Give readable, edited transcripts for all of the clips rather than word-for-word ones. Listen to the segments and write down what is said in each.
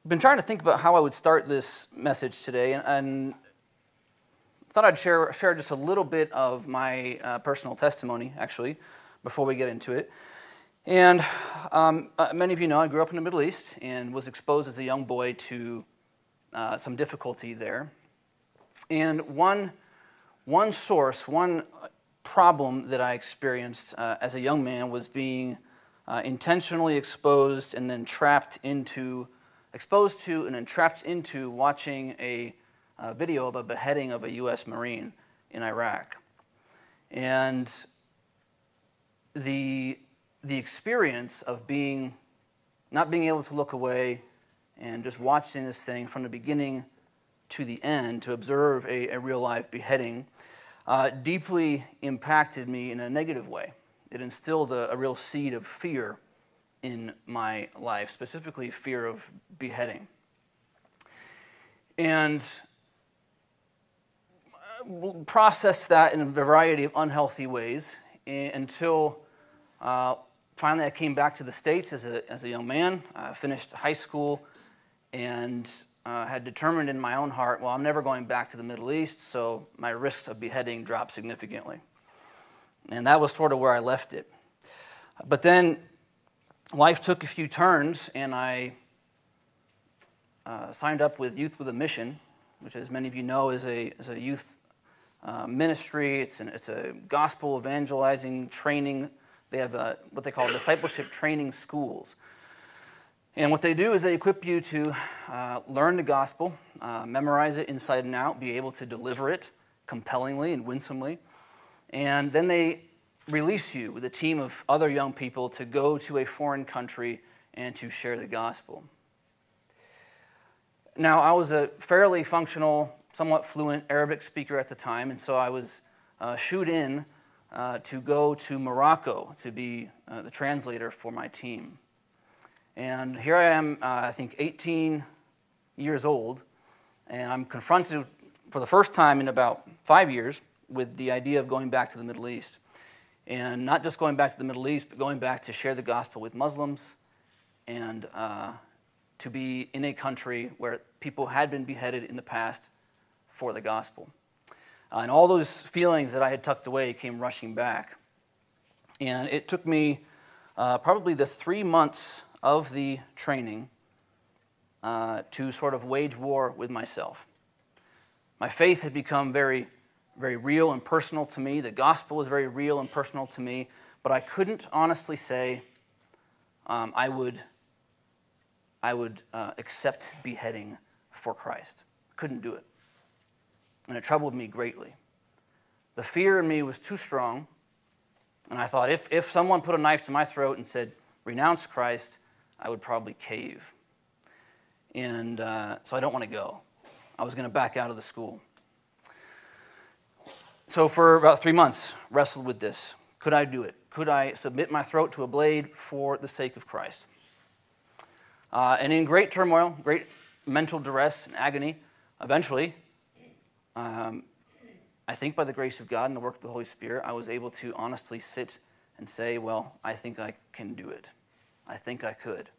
been trying to think about how I would start this message today, and thought I'd share just a little bit of my personal testimony, actually, before we get into it. And many of you know I grew up in the Middle East and was exposed as a young boy to some difficulty there. And one problem that I experienced as a young man was being intentionally exposed and then trapped into watching a video of a beheading of a U.S. Marine in Iraq. And the experience of not being able to look away and just watching this thing from the beginning to the end, to observe a real-life beheading, deeply impacted me in a negative way. It instilled a real seed of fear in my life, specifically fear of beheading. And processed that in a variety of unhealthy ways until finally I came back to the States as a young man, finished high school, and had determined in my own heart, well, I'm never going back to the Middle East, so my risks of beheading dropped significantly. And that was sort of where I left it. But then life took a few turns, and I signed up with Youth with a Mission, which, as many of you know, is a youth ministry. It's a gospel evangelizing training. They have what they call discipleship training schools. And what they do is they equip you to learn the gospel, memorize it inside and out, be able to deliver it compellingly and winsomely. And then they release you with a team of other young people to go to a foreign country and to share the gospel. Now, I was a fairly functional, somewhat fluent Arabic speaker at the time, and so I was shooed in to go to Morocco to be the translator for my team. And here I am, I think 18 years old, and I'm confronted for the first time in about 5 years with the idea of going back to the Middle East. And not just going back to the Middle East, but going back to share the gospel with Muslims and to be in a country where people had been beheaded in the past for the gospel. And all those feelings that I had tucked away came rushing back. And it took me probably the 3 months of the training to sort of wage war with myself. My faith had become very, very real and personal to me. The gospel was very real and personal to me, but I couldn't honestly say I would accept beheading for Christ. Couldn't do it. And it troubled me greatly. The fear in me was too strong, and I thought if someone put a knife to my throat and said, renounce Christ, I would probably cave. And so I don't want to go. I was going to back out of the school. So for about 3 months, wrestled with this. Could I do it? Could I submit my throat to a blade for the sake of Christ? And in great turmoil, great mental duress and agony, eventually, I think by the grace of God and the work of the Holy Spirit, I was able to honestly sit and say, well, I think I can do it. I think I could.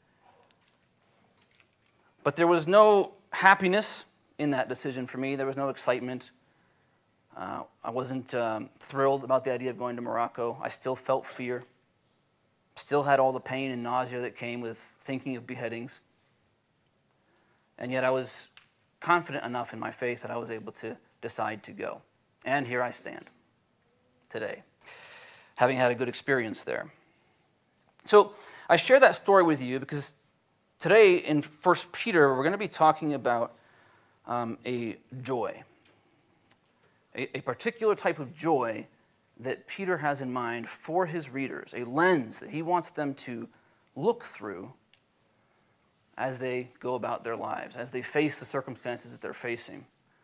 But there was no happiness in that decision for me. There was no excitement. I wasn't thrilled about the idea of going to Morocco. I still felt fear. Still had all the pain and nausea that came with thinking of beheadings. And yet I was confident enough in my faith that I was able to decide to go. And here I stand today, having had a good experience there. So I share that story with you because today in 1 Peter, we're going to be talking about a joy, a particular type of joy that Peter has in mind for his readers, a lens that he wants them to look through as they go about their lives, as they face the circumstances that they're facing.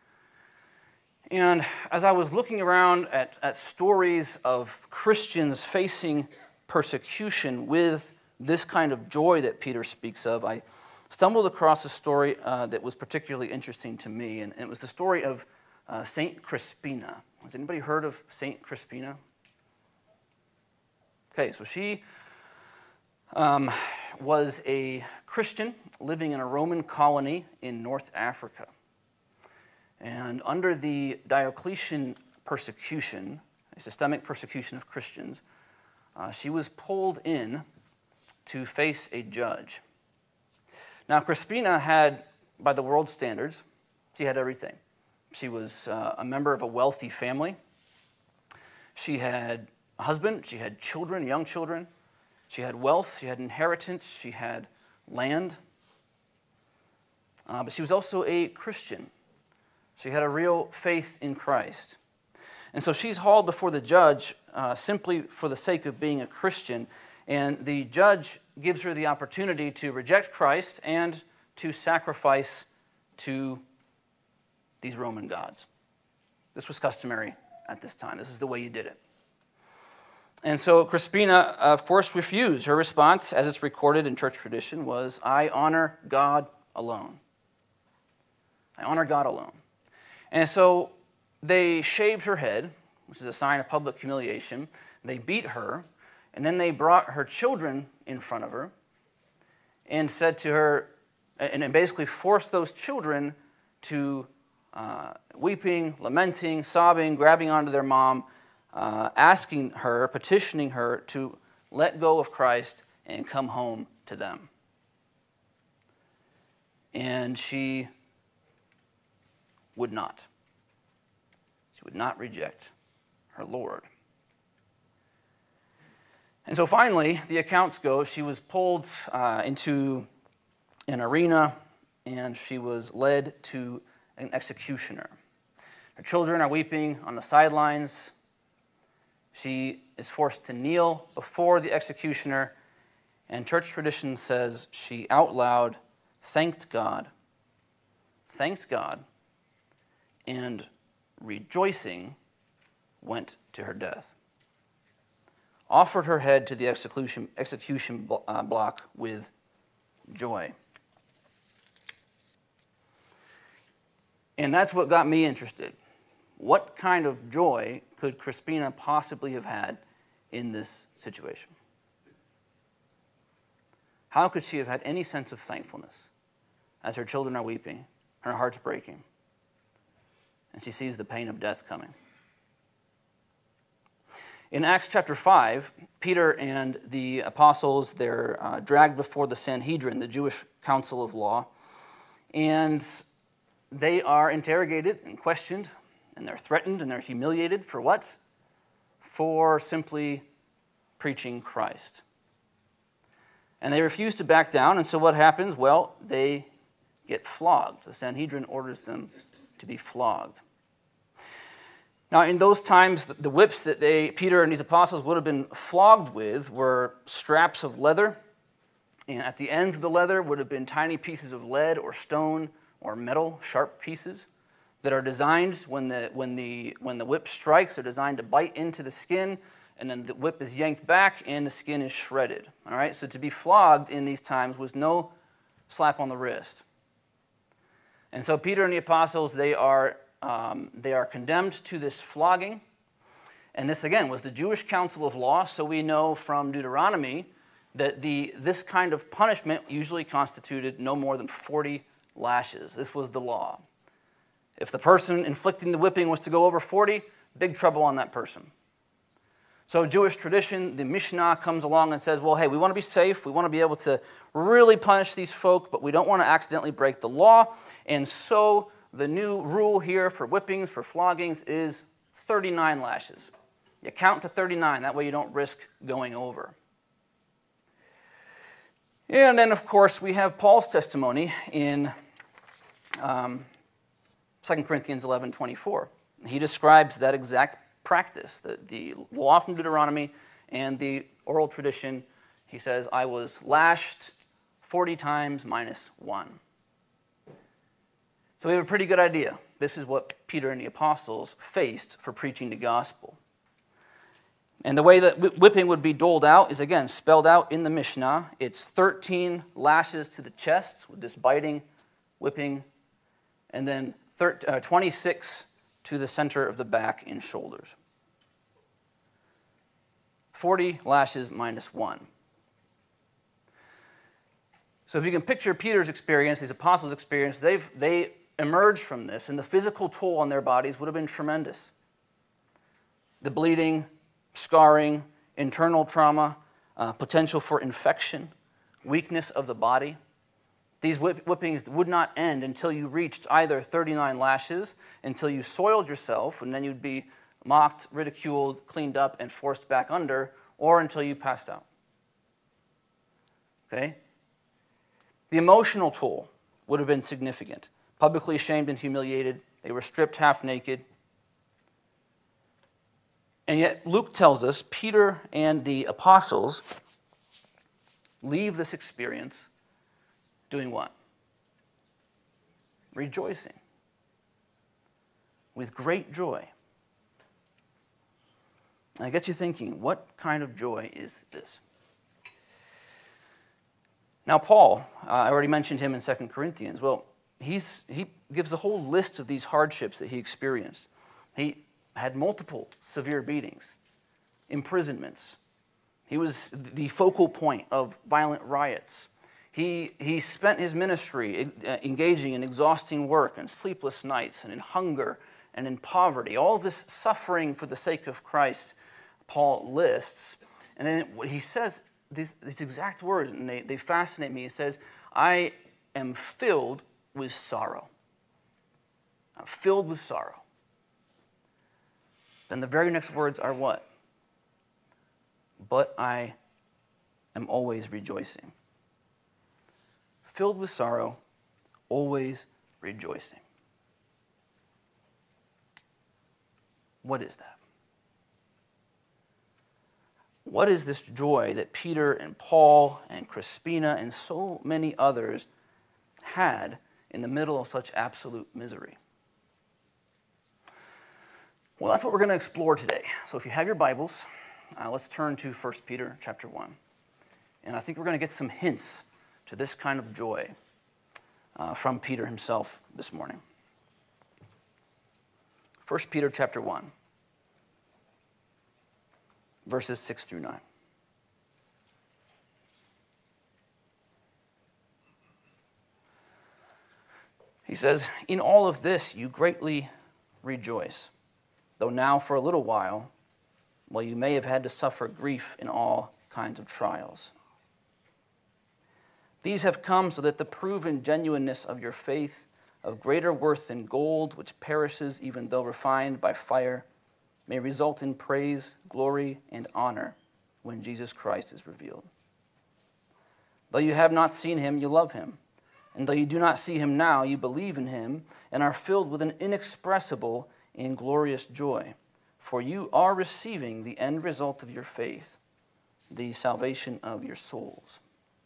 And as I was looking around at stories of Christians facing persecution with this kind of joy that Peter speaks of, I stumbled across a story that was particularly interesting to me, and it was the story of Saint Crispina. Has anybody heard of Saint Crispina? Okay, so she was a Christian living in a Roman colony in North Africa. And under the Diocletian persecution, a systemic persecution of Christians, she was pulled in to face a judge. Now, Crispina had, by the world standards, she had everything. She was a member of a wealthy family. She had a husband, she had children, young children. She had wealth, she had inheritance, she had land. But she was also a Christian. She had a real faith in Christ. And so she's hauled before the judge simply for the sake of being a Christian. And the judge gives her the opportunity to reject Christ and to sacrifice to these Roman gods. This was customary at this time. This is the way you did it. And so Crispina, of course, refused. Her response, as it's recorded in church tradition, was, "I honor God alone." I honor God alone. And so they shaved her head, which is a sign of public humiliation. They beat her, and then they brought her children in front of her and said to her, and basically forced those children to weeping, lamenting, sobbing, grabbing onto their mom, asking her, petitioning her to let go of Christ and come home to them. And she would not. She would not reject her Lord. And so finally, the accounts go, she was pulled into an arena and she was led to an executioner. Her children are weeping on the sidelines. She is forced to kneel before the executioner, and church tradition says she out loud thanked God, and rejoicing went to her death. Offered her head to the execution block with joy. And that's what got me interested. What kind of joy could Crispina possibly have had in this situation? How could she have had any sense of thankfulness as her children are weeping, her heart's breaking, and she sees the pain of death coming? In Acts chapter 5, Peter and the apostles, they're dragged before the Sanhedrin, the Jewish council of law, and they are interrogated and questioned, and they're threatened and they're humiliated for what? For simply preaching Christ. And they refuse to back down, and so what happens? Well, they get flogged. The Sanhedrin orders them to be flogged. Now, in those times, the whips that Peter and these apostles would have been flogged with were straps of leather, and at the ends of the leather would have been tiny pieces of lead or stone or metal, sharp pieces that are designed, when the whip strikes, they're designed to bite into the skin, and then the whip is yanked back and the skin is shredded. All right, so to be flogged in these times was no slap on the wrist. And so Peter and the apostles, they are condemned to this flogging. And this, again, was the Jewish council of law, so we know from Deuteronomy that this kind of punishment usually constituted no more than 40 lashes. This was the law. If the person inflicting the whipping was to go over 40, big trouble on that person. So Jewish tradition, the Mishnah comes along and says, well, hey, we want to be safe. We want to be able to really punish these folk, but we don't want to accidentally break the law. And so the new rule here for whippings, for floggings, is 39 lashes. You count to 39. That way you don't risk going over. And then, of course, we have Paul's testimony in 2 Corinthians 11:24. He describes that exact practice, the law from Deuteronomy and the oral tradition. He says, I was lashed 40 times minus 1. So we have a pretty good idea. This is what Peter and the apostles faced for preaching the gospel. And the way that whipping would be doled out is, again, spelled out in the Mishnah. It's 13 lashes to the chest with this biting, whipping, and then 26 to the center of the back and shoulders. 40 lashes minus 1. So if you can picture Peter's experience, these apostles' experience, they emerged from this, and the physical toll on their bodies would have been tremendous. The bleeding, scarring, internal trauma, potential for infection, weakness of the body. These whippings would not end until you reached either 39 lashes, until you soiled yourself, and then you'd be mocked, ridiculed, cleaned up, and forced back under, or until you passed out. Okay? The emotional toll would have been significant. Publicly shamed and humiliated. They were stripped half naked. And yet Luke tells us Peter and the apostles leave this experience doing what? Rejoicing. With great joy. And it gets you thinking, what kind of joy is this? Now Paul, I already mentioned him in 2 Corinthians. Well, he gives a whole list of these hardships that he experienced. He had multiple severe beatings, imprisonments. He was the focal point of violent riots. He spent his ministry engaging in exhausting work and sleepless nights and in hunger and in poverty. All this suffering for the sake of Christ, Paul lists. And then what he says, these exact words, and they fascinate me. He says, I am filled with sorrow. I'm filled with sorrow. Then the very next words are what? But I am always rejoicing. Filled with sorrow, always rejoicing. What is that? What is this joy that Peter and Paul and Crispina and so many others had in the middle of such absolute misery? Well, that's what we're going to explore today. So if you have your Bibles, let's turn to 1 Peter chapter 1. And I think we're going to get some hints to this kind of joy from Peter himself this morning. 1 Peter chapter 1. Verses 6 through 9. He says, in all of this you greatly rejoice, though now for a little while you may have had to suffer grief in all kinds of trials. These have come so that the proven genuineness of your faith, of greater worth than gold, which perishes even though refined by fire, may result in praise, glory, and honor when Jesus Christ is revealed. Though you have not seen him, you love him. And though you do not see him now, you believe in him and are filled with an inexpressible and glorious joy. For you are receiving the end result of your faith, the salvation of your souls.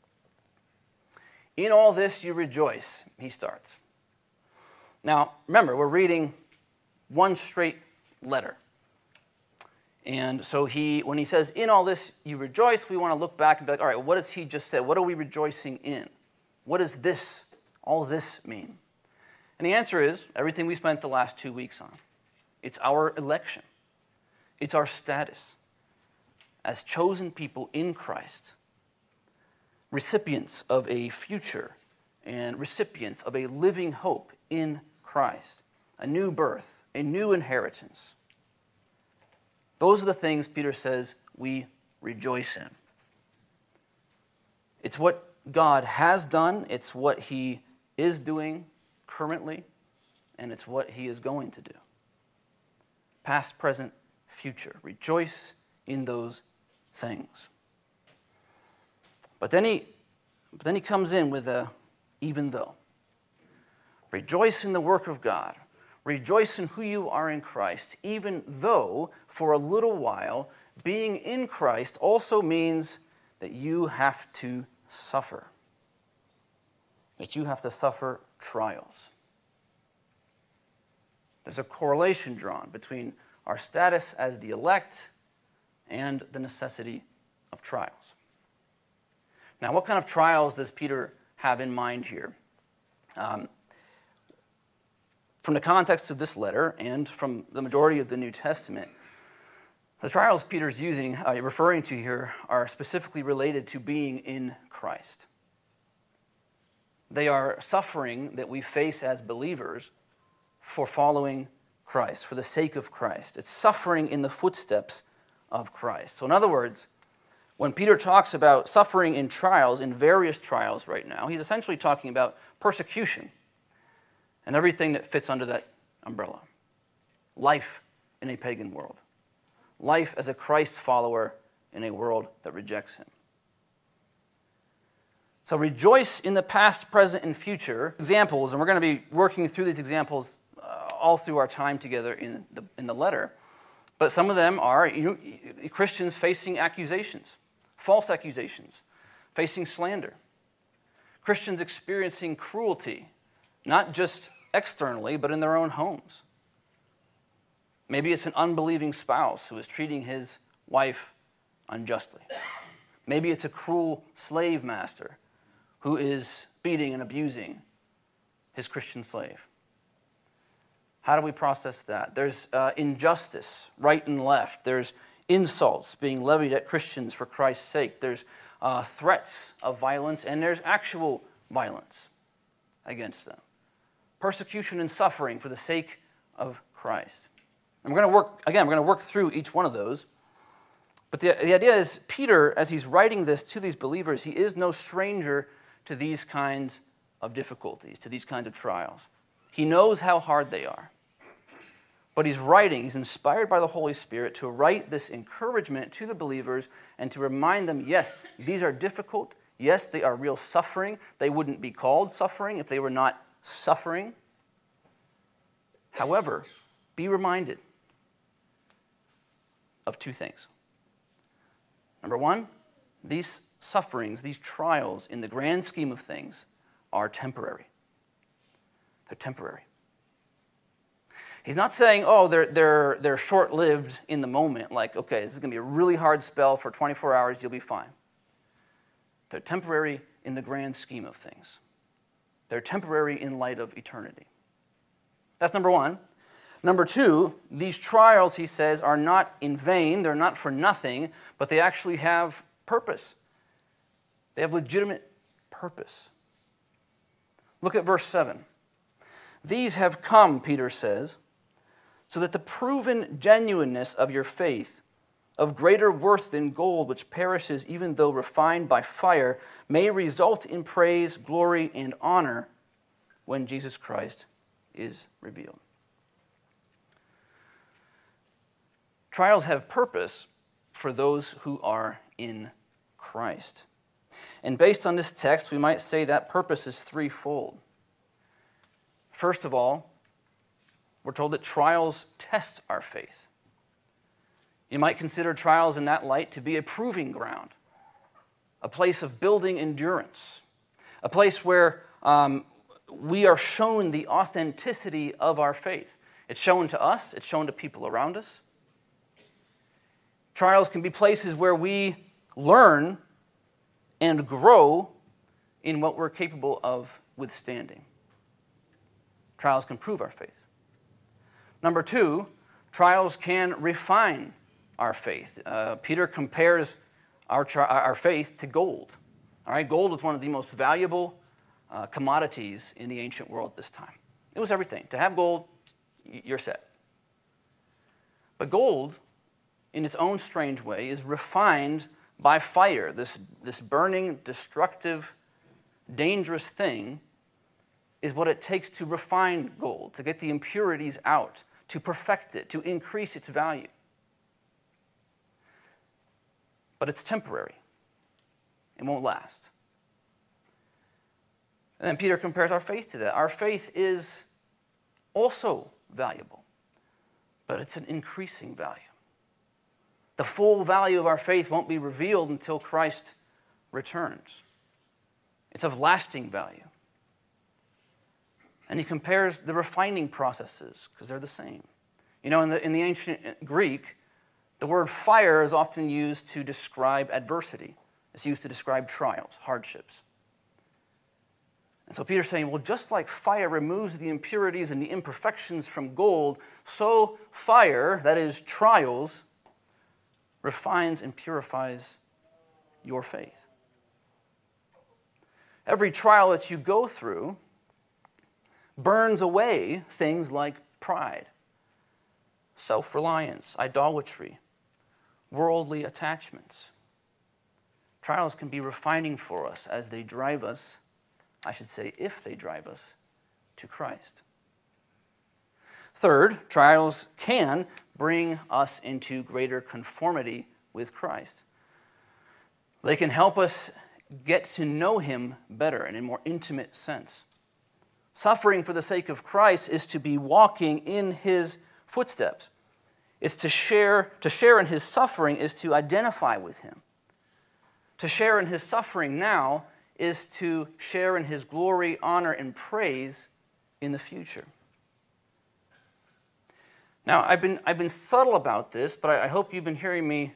In all this you rejoice, he starts. Now, remember, we're reading one straight letter. And so when he says, in all this you rejoice, we want to look back and be like, all right, what does he just say? What are we rejoicing in? What does this, all this mean? And the answer is everything we spent the last 2 weeks on. It's our election. It's our status as chosen people in Christ, recipients of a future and recipients of a living hope in Christ, a new birth, a new inheritance. Those are the things Peter says we rejoice in. It's what God has done, it's what he is doing currently, and it's what he is going to do. Past, present, future. Rejoice in those things. But then he comes in with a even though. Rejoice in the work of God. Rejoice in who you are in Christ, even though for a little while being in Christ also means that you have to suffer. That you have to suffer trials. There's a correlation drawn between our status as the elect and the necessity of trials. Now, what kind of trials does Peter have in mind here? From the context of this letter and from the majority of the New Testament, the trials Peter's referring to here are specifically related to being in Christ. They are suffering that we face as believers for following Christ, for the sake of Christ. It's suffering in the footsteps of Christ. So in other words, when Peter talks about suffering in trials, in various trials right now, he's essentially talking about persecution and everything that fits under that umbrella. Life in a pagan world. Life as a Christ follower in a world that rejects him. So rejoice in the past, present, and future examples, and we're going to be working through these examples all through our time together in the letter. But some of them are Christians facing accusations, false accusations, facing slander. Christians experiencing cruelty, not just externally, but in their own homes. Maybe it's an unbelieving spouse who is treating his wife unjustly. Maybe it's a cruel slave master who is beating and abusing his Christian slave. How do we process that? There's injustice, right and left. There's insults being levied at Christians for Christ's sake. There's threats of violence, and there's actual violence against them. Persecution and suffering for the sake of Christ. And we're going to work through each one of those. But the idea is, Peter, as he's writing this to these believers, he is no stranger to these kinds of difficulties, to these kinds of trials. He knows how hard they are. But he's inspired by the Holy Spirit to write this encouragement to the believers and to remind them, yes, these are difficult. Yes, they are real suffering. They wouldn't be called suffering if they were not suffering. However, be reminded of two things. Number one, these sufferings, these trials, in the grand scheme of things, are temporary. They're temporary. He's not saying, oh, they're short-lived in the moment, like, okay, this is going to be a really hard spell for 24 hours, you'll be fine. They're temporary in the grand scheme of things. They're temporary in light of eternity. That's number one. Number two, these trials, he says, are not in vain, they're not for nothing, but they actually have purpose. They have legitimate purpose. Look at verse 7. These have come, Peter says, so that the proven genuineness of your faith, of greater worth than gold which perishes even though refined by fire, may result in praise, glory, and honor when Jesus Christ is revealed. Trials have purpose for those who are in Christ. And based on this text, we might say that purpose is threefold. First of all, we're told that trials test our faith. You might consider trials in that light to be a proving ground, a place of building endurance, a place where we are shown the authenticity of our faith. It's shown to us, it's shown to people around us. Trials can be places where we learn and grow in what we're capable of withstanding. Trials can prove our faith. Number two, trials can refine our faith. Peter compares our faith to gold. All right, gold was one of the most valuable commodities in the ancient world at this time. It was everything. To have gold, you're set. But gold, in its own strange way, is refined by fire. This burning, destructive, dangerous thing is what it takes to refine gold, to get the impurities out, to perfect it, to increase its value. But it's temporary. It won't last. And then Peter compares our faith to that. Our faith is also valuable, but it's an increasing value. The full value of our faith won't be revealed until Christ returns. It's of lasting value. And he compares the refining processes, because they're the same. You know, in the ancient Greek, the word fire is often used to describe adversity. It's used to describe trials, hardships. And so Peter's saying, well, just like fire removes the impurities and the imperfections from gold, so fire, that is trials, refines and purifies your faith. Every trial that you go through burns away things like pride, self-reliance, idolatry, worldly attachments. Trials can be refining for us as they drive us, I should say, if they drive us to Christ. Third, trials can bring us into greater conformity with Christ. They can help us get to know him better in a more intimate sense. Suffering for the sake of Christ is to be walking in his footsteps. It's to share in his suffering is to identify with him. To share in his suffering now is to share in his glory, honor, and praise in the future. Now, I've been subtle about this, but I hope you've been hearing me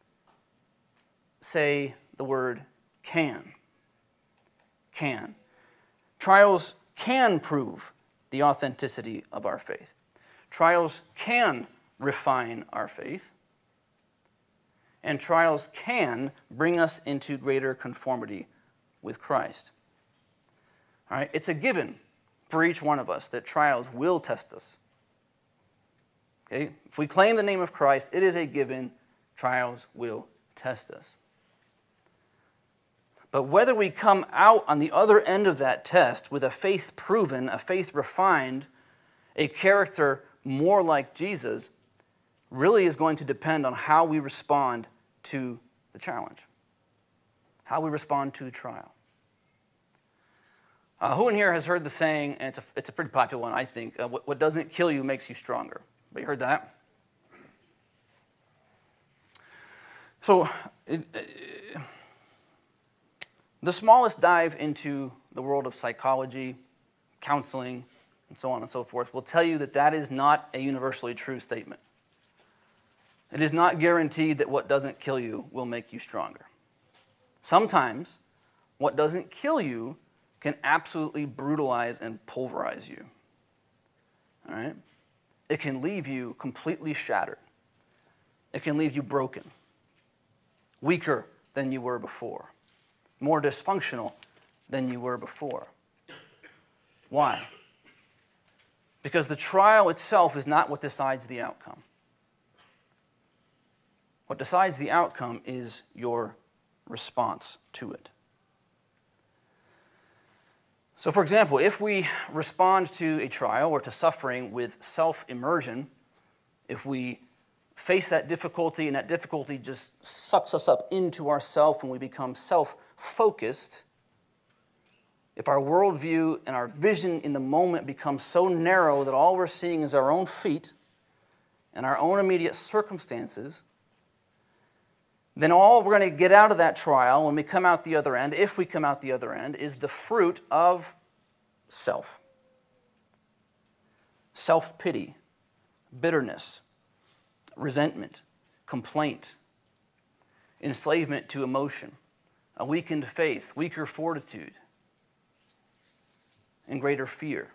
say the word can. Can. Trials can prove the authenticity of our faith. Trials can refine our faith. And trials can bring us into greater conformity with Christ. All right? It's a given for each one of us that trials will test us. Okay? If we claim the name of Christ, it is a given, trials will test us. But whether we come out on the other end of that test with a faith proven, a faith refined, a character more like Jesus, really is going to depend on how we respond to the challenge, how we respond to the trial. Who in here has heard the saying, and it's a pretty popular one, I think, what doesn't kill you makes you stronger? But you heard that? So, the smallest dive into the world of psychology, counseling, and so on and so forth will tell you that that is not a universally true statement. It is not guaranteed that what doesn't kill you will make you stronger. Sometimes, what doesn't kill you can absolutely brutalize and pulverize you. All right? It can leave you completely shattered. It can leave you broken, weaker than you were before, more dysfunctional than you were before. Why? Because the trial itself is not what decides the outcome. What decides the outcome is your response to it. So, for example, if we respond to a trial or to suffering with self-immersion, if we face that difficulty and that difficulty just sucks us up into ourself and we become self-focused, if our worldview and our vision in the moment becomes so narrow that all we're seeing is our own feet and our own immediate circumstances, then all we're going to get out of that trial when we come out the other end, if we come out the other end, is the fruit of self. Self-pity, bitterness, resentment, complaint, enslavement to emotion, a weakened faith, weaker fortitude, and greater fear.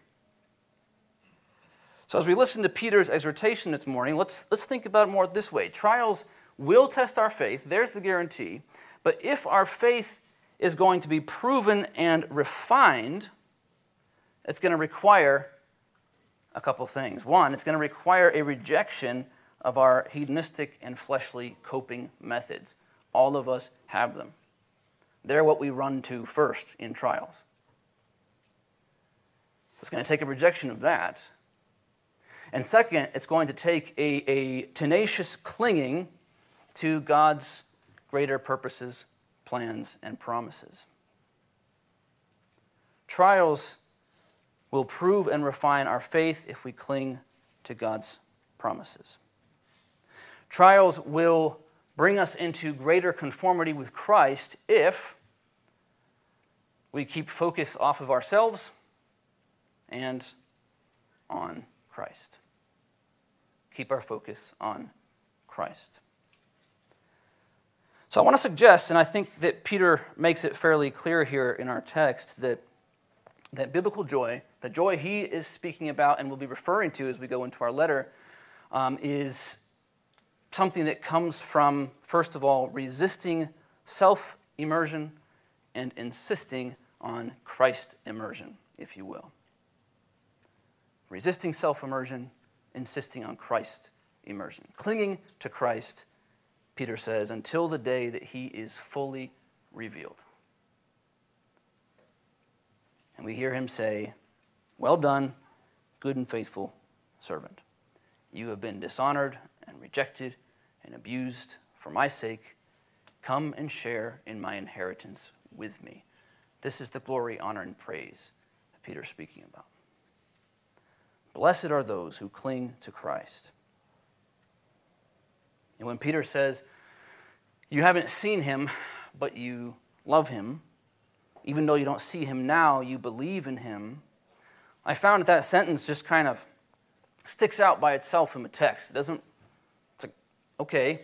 So as we listen to Peter's exhortation this morning, let's think about it more this way. Trials will test our faith, there's the guarantee, but if our faith is going to be proven and refined, it's going to require a couple things. One, it's going to require a rejection of our hedonistic and fleshly coping methods. All of us have them. They're what we run to first in trials. It's going to take a rejection of that. And second, it's going to take a tenacious clinging to God's greater purposes, plans, and promises. Trials will prove and refine our faith if we cling to God's promises. Trials will bring us into greater conformity with Christ if we keep focus off of ourselves and on Christ. Keep our focus on Christ. So I want to suggest, and I think that Peter makes it fairly clear here in our text, that biblical joy, the joy he is speaking about and will be referring to as we go into our letter, is something that comes from, first of all, resisting self-immersion and insisting on Christ immersion, if you will. Resisting self-immersion, insisting on Christ immersion. Clinging to Christ, Peter says, until the day that he is fully revealed. And we hear him say, "Well done, good and faithful servant. You have been dishonored and rejected and abused for my sake. Come and share in my inheritance with me." This is the glory, honor, and praise that Peter's speaking about. Blessed are those who cling to Christ. And when Peter says, you haven't seen him, but you love him, even though you don't see him now, you believe in him, I found that sentence just kind of sticks out by itself in the text. It's like, okay.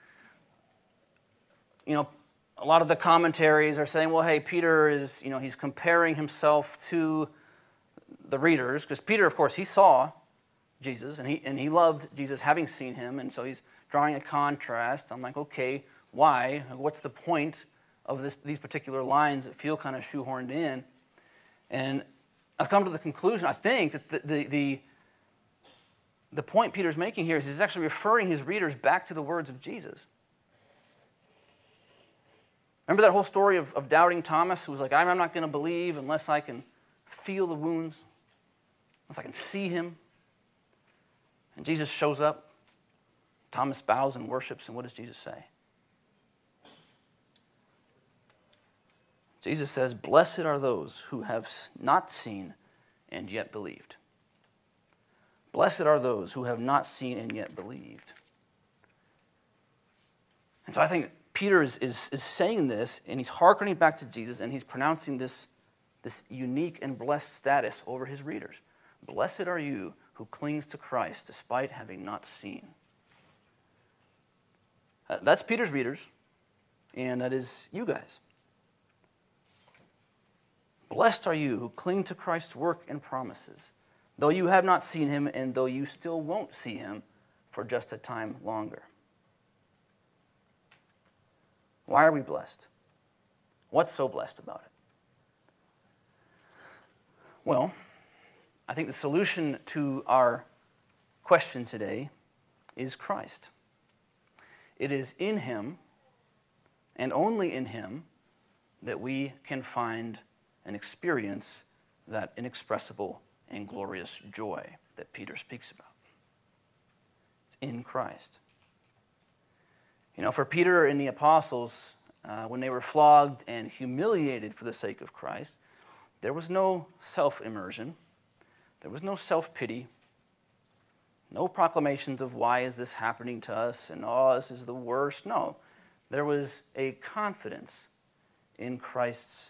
A lot of the commentaries are saying, well, hey, Peter is, he's comparing himself to the readers, because Peter, of course, he saw Jesus, and he loved Jesus having seen him, and so he's drawing a contrast. I'm like, okay, why? What's the point of these particular lines that feel kind of shoehorned in? And I've come to the conclusion, I think, that the point Peter's making here is he's actually referring his readers back to the words of Jesus. Remember that whole story of doubting Thomas, who was like, I'm not going to believe unless I can feel the wounds, unless I can see him. And Jesus shows up. Thomas bows and worships, and what does Jesus say? Jesus says, blessed are those who have not seen and yet believed. Blessed are those who have not seen and yet believed. And so I think Peter is saying this, and he's hearkening back to Jesus, and he's pronouncing this unique and blessed status over his readers. Blessed are you who clings to Christ despite having not seen. That's Peter's readers, and that is you guys. Blessed are you who cling to Christ's work and promises, though you have not seen him and though you still won't see him for just a time longer. Why are we blessed? What's so blessed about it? Well, I think the solution to our question today is Christ. It is in him, and only in him, that we can find and experience that inexpressible and glorious joy that Peter speaks about. It's in Christ. For Peter and the apostles, when they were flogged and humiliated for the sake of Christ, there was no self-immersion. There was no self-pity. No proclamations of why is this happening to us and this is the worst. No, there was a confidence in Christ's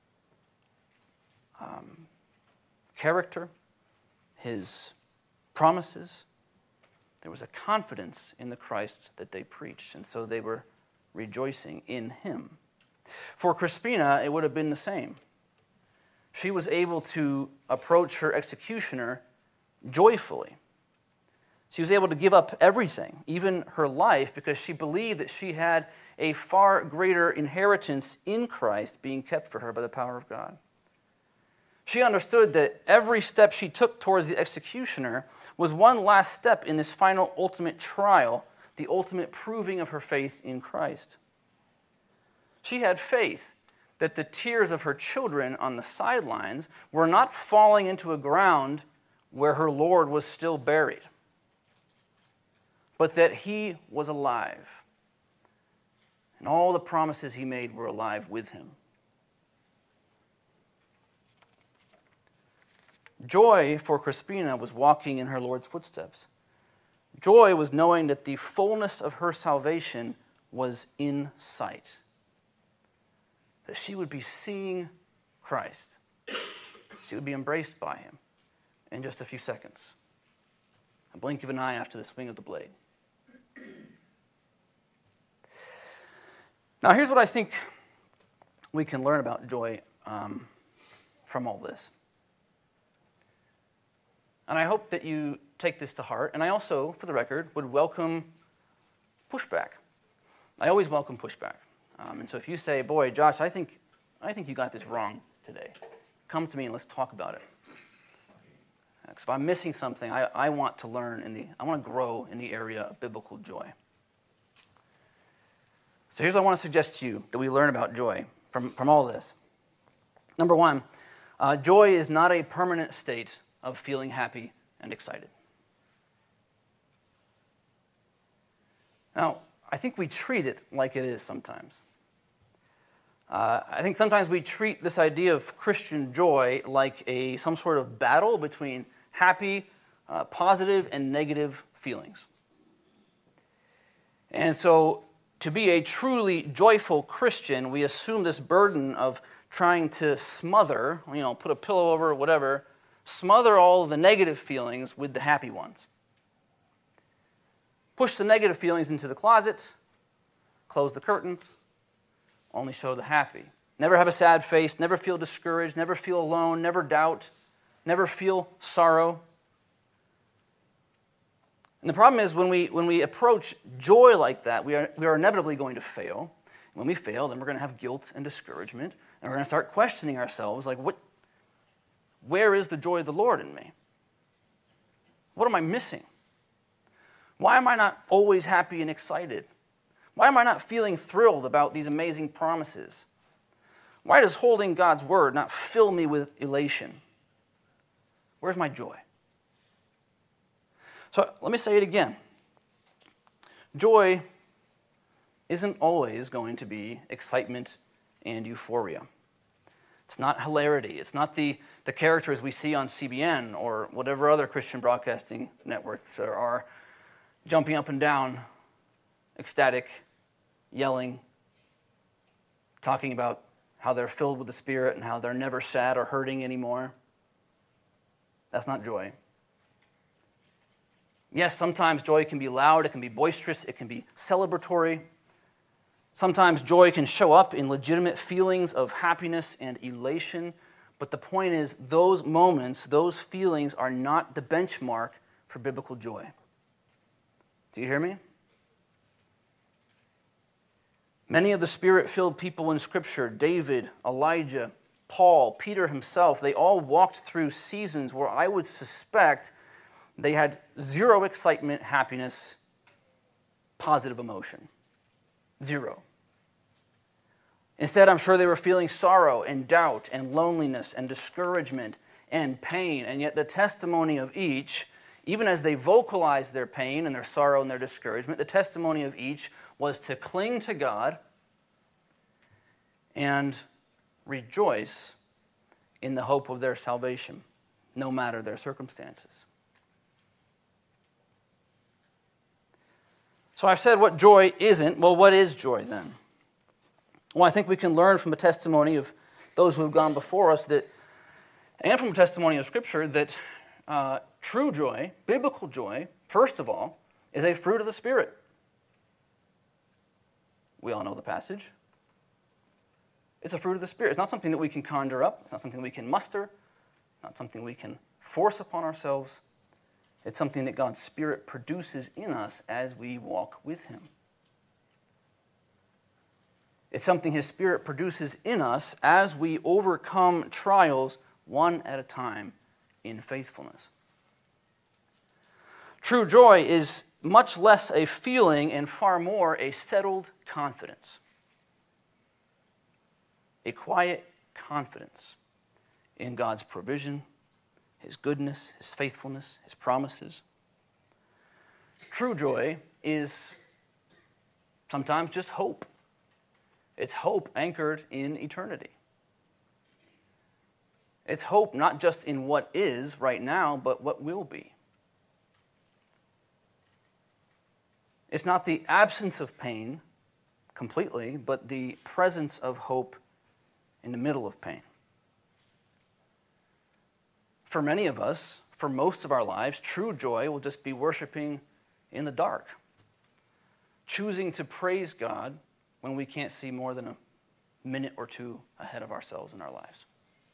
character, his promises. There was a confidence in the Christ that they preached, and so they were rejoicing in him. For Crispina, it would have been the same. She was able to approach her executioner joyfully. She was able to give up everything, even her life, because she believed that she had a far greater inheritance in Christ being kept for her by the power of God. She understood that every step she took towards the executioner was one last step in this final ultimate trial, the ultimate proving of her faith in Christ. She had faith that the tears of her children on the sidelines were not falling into a ground where her Lord was still buried, but that he was alive, and all the promises he made were alive with him. Joy for Crispina was walking in her Lord's footsteps. Joy was knowing that the fullness of her salvation was in sight, that she would be seeing Christ. She would be embraced by him in just a few seconds, a blink of an eye after the swing of the blade. Now, here's what I think we can learn about joy from all this. And I hope that you take this to heart. And I also, for the record, would welcome pushback. I always welcome pushback. And so if you say, boy, Josh, I think you got this wrong, today. Come to me and let's talk about it. Because if I'm missing something, I want to learn I want to grow in the area of biblical joy. So here's what I want to suggest to you that we learn about joy from all this. Number one, joy is not a permanent state of feeling happy and excited. Now, I think we treat it like it is sometimes. I think sometimes we treat this idea of Christian joy like some sort of battle between happy, positive, and negative feelings. And so, to be a truly joyful Christian, we assume this burden of trying to smother, put a pillow over, whatever, smother all of the negative feelings with the happy ones. Push the negative feelings into the closet, close the curtains, only show the happy. Never have a sad face, never feel discouraged, never feel alone, never doubt, never feel sorrow. And the problem is when we approach joy like that, we are inevitably going to fail. When we fail, then we're going to have guilt and discouragement, and we're going to start questioning ourselves, like, where is the joy of the Lord in me? What am I missing? Why am I not always happy and excited? Why am I not feeling thrilled about these amazing promises? Why does holding God's word not fill me with elation? Where's my joy? So let me say it again. Joy isn't always going to be excitement and euphoria. It's not hilarity. It's not the characters we see on CBN or whatever other Christian broadcasting networks there are, jumping up and down, ecstatic, yelling, talking about how they're filled with the Spirit and how they're never sad or hurting anymore. That's not joy. Yes, sometimes joy can be loud, it can be boisterous, it can be celebratory. Sometimes joy can show up in legitimate feelings of happiness and elation, but the point is those moments, those feelings are not the benchmark for biblical joy. Do you hear me? Many of the Spirit-filled people in Scripture, David, Elijah, Paul, Peter himself, they all walked through seasons where I would suspect they had zero excitement, happiness, positive emotion. Zero. Instead, I'm sure they were feeling sorrow and doubt and loneliness and discouragement and pain, and yet the testimony of each, even as they vocalized their pain and their sorrow and their discouragement, the testimony of each was to cling to God and rejoice in the hope of their salvation, no matter their circumstances. So I've said what joy isn't. Well, what is joy then? Well, I think we can learn from the testimony of those who have gone before us that, and from the testimony of Scripture, that true joy, biblical joy, first of all, is a fruit of the Spirit. We all know the passage. It's a fruit of the Spirit. It's not something that we can conjure up. It's not something we can muster. Not something we can force upon ourselves. It's something that God's Spirit produces in us as we walk with Him. It's something His Spirit produces in us as we overcome trials one at a time in faithfulness. True joy is much less a feeling and far more a settled confidence. A quiet confidence in God's provision, His goodness, His faithfulness, His promises. True joy is sometimes just hope. It's hope anchored in eternity. It's hope not just in what is right now, but what will be. It's not the absence of pain completely, but the presence of hope in the middle of pain. For many of us, for most of our lives, true joy will just be worshiping in the dark, choosing to praise God when we can't see more than a minute or two ahead of ourselves in our lives.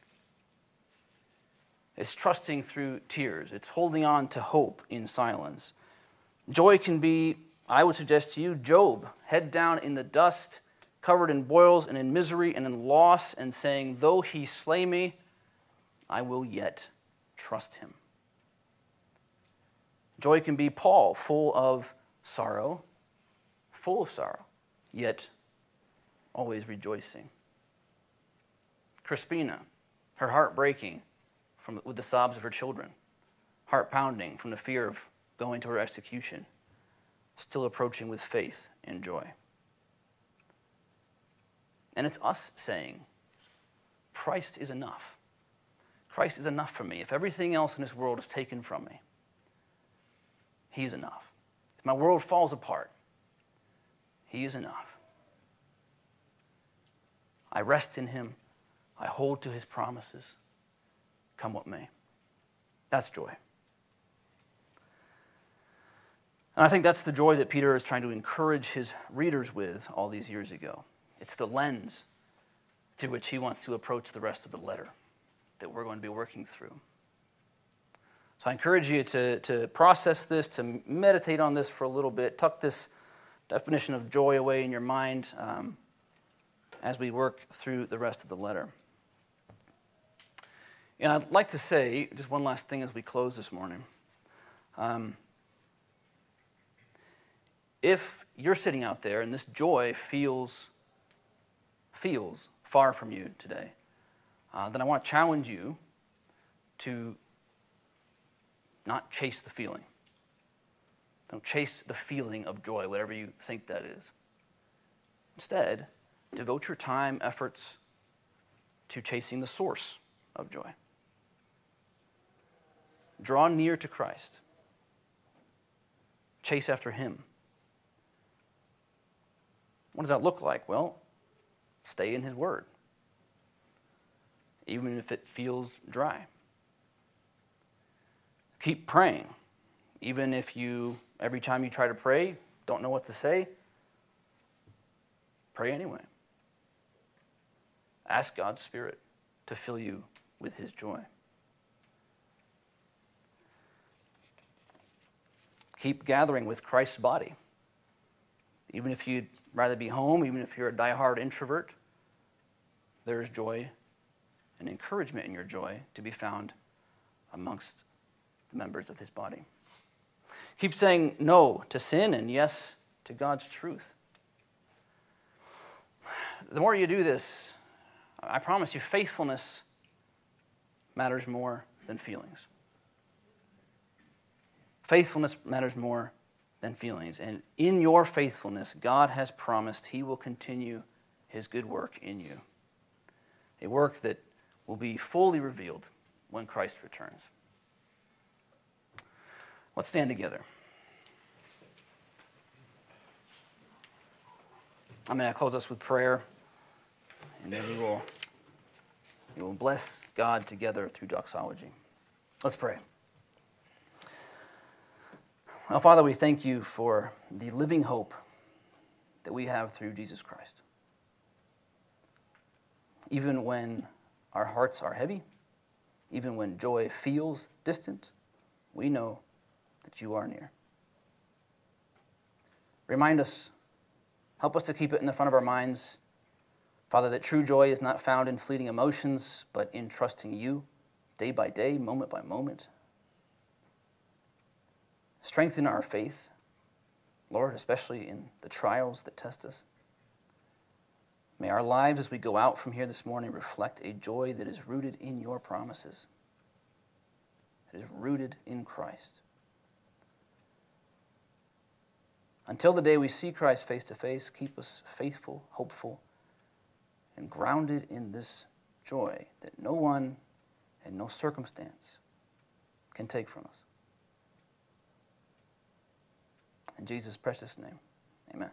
It's trusting through tears. It's holding on to hope in silence. Joy can be, I would suggest to you, Job, head down in the dust, covered in boils and in misery and in loss, and saying, though he slay me, I will yet trust him. Joy can be Paul, full of sorrow, yet always rejoicing. Crispina, her heart breaking with the sobs of her children, heart pounding from the fear of going to her execution, still approaching with faith and joy. And it's us saying, Christ is enough. Christ is enough for me. If everything else in this world is taken from me, he is enough. If my world falls apart, he is enough. I rest in him. I hold to his promises, come what may. That's joy. And I think that's the joy that Peter is trying to encourage his readers with all these years ago. It's the lens through which he wants to approach the rest of the letter that we're going to be working through. So I encourage you to process this, to meditate on this for a little bit, tuck this definition of joy away in your mind as we work through the rest of the letter. And I'd like to say just one last thing as we close this morning. If you're sitting out there and this joy feels far from you today, then I want to challenge you to not chase the feeling. Don't chase the feeling of joy, whatever you think that is. Instead, devote your time, efforts to chasing the source of joy. Draw near to Christ. Chase after him. What does that look like? Well, stay in his word, even if it feels dry. Keep praying, even if you, every time you try to pray, don't know what to say, pray anyway. Ask God's Spirit to fill you with his joy. Keep gathering with Christ's body. Even if you'd rather be home, even if you're a diehard introvert, there is joy and encouragement in your joy to be found amongst the members of his body. Keep saying no to sin and yes to God's truth. The more you do this, I promise you, faithfulness matters more than feelings. Faithfulness matters more than feelings. And in your faithfulness, God has promised he will continue his good work in you. A work that will be fully revealed when Christ returns. Let's stand together. I'm going to close us with prayer, and then we will bless God together through doxology. Let's pray. Well, Father, we thank you for the living hope that we have through Jesus Christ. Even when our hearts are heavy, even when joy feels distant, we know that you are near. Remind us, help us to keep it in the front of our minds, Father, that true joy is not found in fleeting emotions, but in trusting you day by day, moment by moment. Strengthen our faith, Lord, especially in the trials that test us. May our lives as we go out from here this morning reflect a joy that is rooted in your promises, that is rooted in Christ. Until the day we see Christ face to face, keep us faithful, hopeful, and grounded in this joy that no one and no circumstance can take from us. In Jesus' precious name, amen.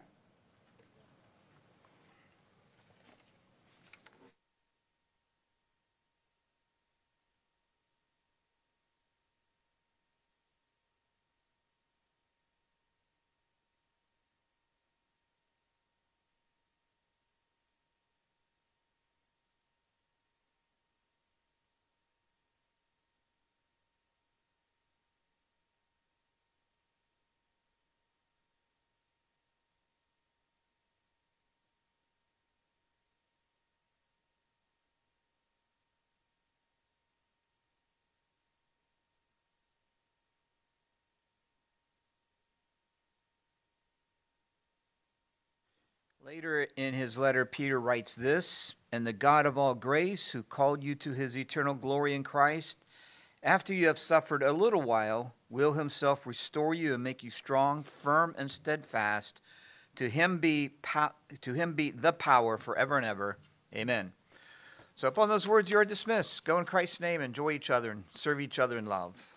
Later in his letter, Peter writes this, "And the God of all grace, who called you to his eternal glory in Christ, after you have suffered a little while, will himself restore you and make you strong, firm, and steadfast. To him be the power forever and ever. Amen." So upon those words, you are dismissed. Go in Christ's name, enjoy each other, and serve each other in love.